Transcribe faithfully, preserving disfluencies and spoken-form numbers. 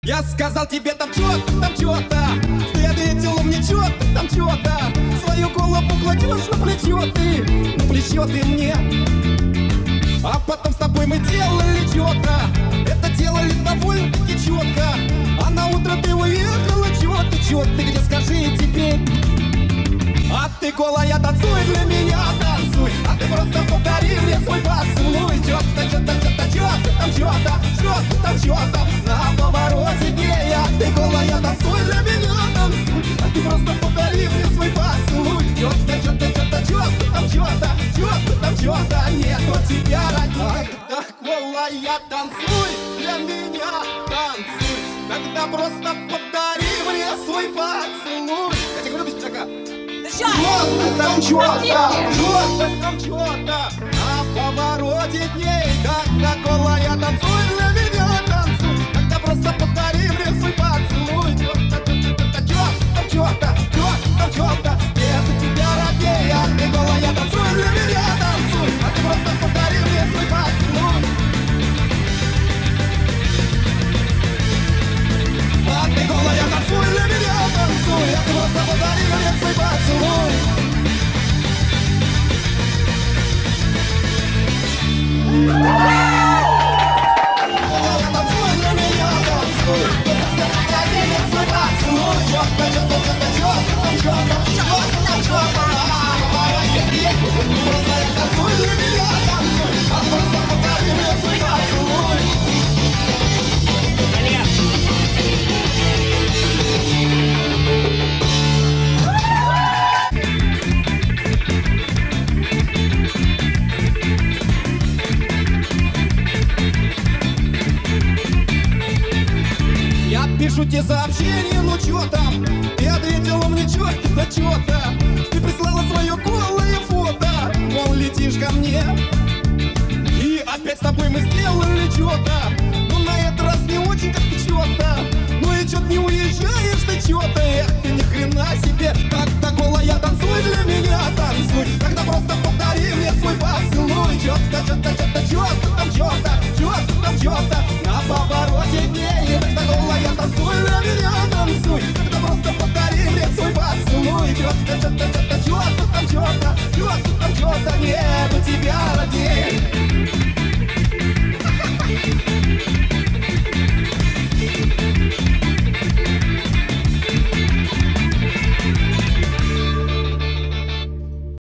Я сказал тебе там чё-то, там чё-то. Ты ответила мне чё-то, там чё-то. Свою голову кладешь на плечо ты, на плечо ты мне. А потом с тобой мы делали чё-то. Это делали довольно-таки чётко. А на утро ты уехала, чё-то, чё-то. Ты где, скажи теперь? А ты голая, танцуй для меня, танцуй. А ты просто повтори мне свой поцелуй. Чё-то, чё-то, чё-то, чё-то, там чё-то, чё-то, там чё-то. На повороте дней, а ты голая, танцуй для меня, танцуй. А ты просто повтори мне свой поцелуй. Чё-то, чё-то, чё-то, чё-то, там чё-то, чё-то, там чё-то. Нет у тебя родней. Так голая, танцуй для меня, танцуй. Тогда просто повтори мне свой поцелуй. Я тебе говорю без пиджака. Чё-то там чё-то, чё-то там чё-то. На повороте дней, когда голая, танцуй для меня, танцуй. Тогда просто повтори мне свой поцелуй. Чё-то, чё-то, чё-то, чё-то, чё-то, чё-то. Нет у тебя родней, а ты голая, танцуй для меня, танцуй. А ты просто повтори мне свой поцелуй. А ты голая, танцуй для меня, танцуй. А ты просто повтори мне свой поцелуй. Пишу тебе сообщение, ну чё там? Ты ответила мне чё-то, да чё-то. Ты прислала свое голое фото, мол, летишь ко мне. И опять с тобой мы сделали чё-то. Но на этот раз не очень как-то чё-то. Ну и чё-то не уезжаешь ты чё-то. Эх, ты ни хрена себе. Как-то голая, танцуй для меня, танцуй. Тогда просто повтори мне свой поцелуй. Чё-то, чё-то, чё-то.